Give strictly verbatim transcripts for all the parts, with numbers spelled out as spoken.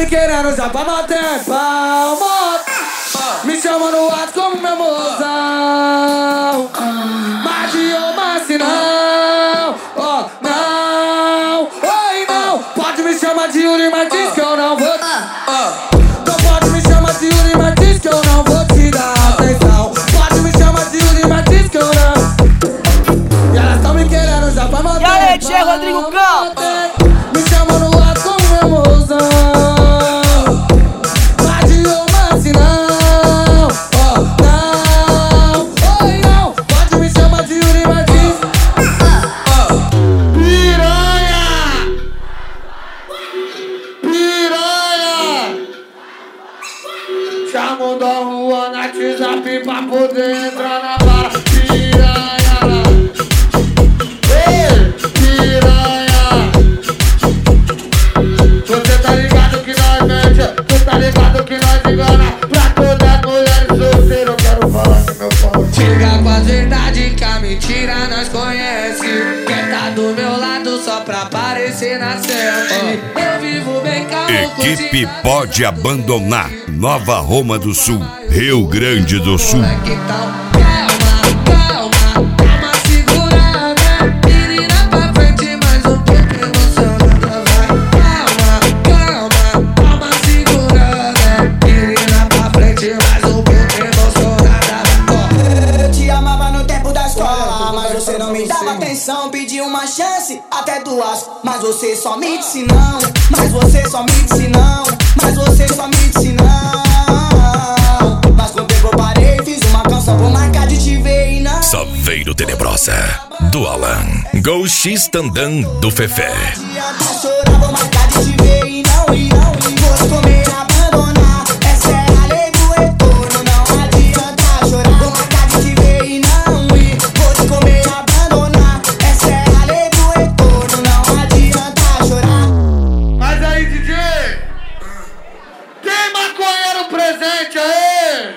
me querendo já pra bater palma. Me chama no ato como meu mozão. Mas de uma se não, oh, não, oi não. Pode me chamar de Yuri, mas diz que eu não vou. Então pode me chamar de Yuri, mas diz que eu não vou te dar atenção. Pode me chamar de Yuri, mas diz que eu não. E elas tão me querendo já pra bater. E aí, Tchê Rodrigo Campos? Me chama no ato como meu mozão. Chama o Dom Juan no WhatsApp pra poder entrar na vara. Piranha, ei, piranha. Você tá ligado que nós mente, tu tá ligado que nós engana. Pra todas as mulheres solteiras eu quero falar que meu pau. Chega com a verdade que a mentira nós conhece. Quer tá do meu lado só pra aparecer na selfie. Eu vivo bem calmo. Equipe Pode Abandonar. Nova Roma do Sul, Rio Grande do Sul. Calma, calma, calma, segurada. Menina pra frente, mais um pouco emocionada. Vai, calma, calma, calma, segurada. Menina pra frente, mais um pouco emocionada. Eu te amava no tempo da escola, mas você não me dava atenção. Pedi uma chance, até duas, mas você só me disse não. Mas você só me disse não. Mas você só me disse não. Mas com o tempo eu parei, fiz uma canção, vou marcar de te ver e não. Saveiro Tenebrosa, do Alan. Gol X Tandam, do Fefé. Adianta chorar, vou marcar de te ver e não, e não. Vou te comer, abandonar. Essa é a lei do retorno. Não adianta chorar, vou marcar de te ver e não, e vou te comer, abandonar. Essa é a lei do retorno. Não adianta chorar. Mas aí, D J, tem maconheiro presente aí?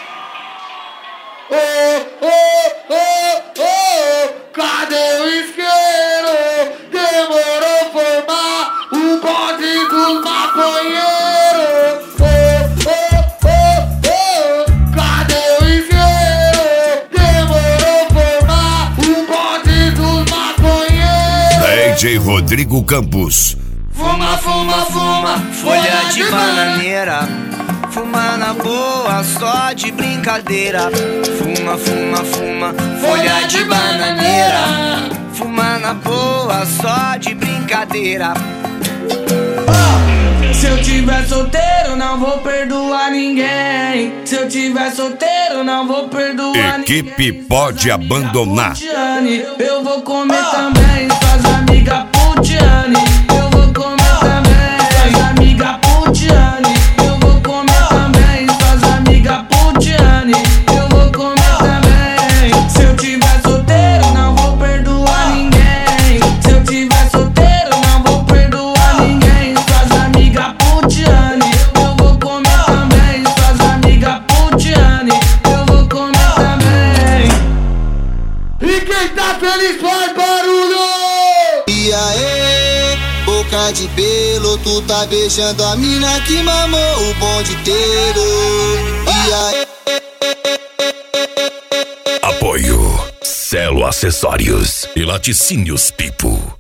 Oh, oh, oh, oh, cadê o isqueiro? Demorou formar o bonde dos maconheiros. Oh, oh, oh, oh, cadê o isqueiro? Demorou formar o bonde dos maconheiros. D J Rodrigo Campos. Fuma, fuma, fuma, Folha de bananeira, fuma na boa, só de brincadeira. Fuma, fuma, fuma, folha de bananeira, fuma na boa, só de brincadeira. Se eu tiver solteiro, não vou perdoar ninguém. Se eu tiver solteiro, não vou perdoar Equipe ninguém. Pode Abandonar. Putiane, eu vou comer também. Suas amigas Putiane, eu vou comer também. Suas amigas Putiane, eu vou comer também. Suas amigas Putiane, eu vou comer também. Se eu tiver solteiro, não vou perdoar ninguém. Se eu tiver solteiro, não vou perdoar ninguém. Suas amigas Putiane, eu vou comer também. Suas amigas Putiane, eu vou comer também. E quem tá feliz faz barulho! E aí, boca de pelo, tu tá beijando a mina que mamou o bonde inteiro. E aí, Apoio Celo Acessórios e Laticínios Pipo.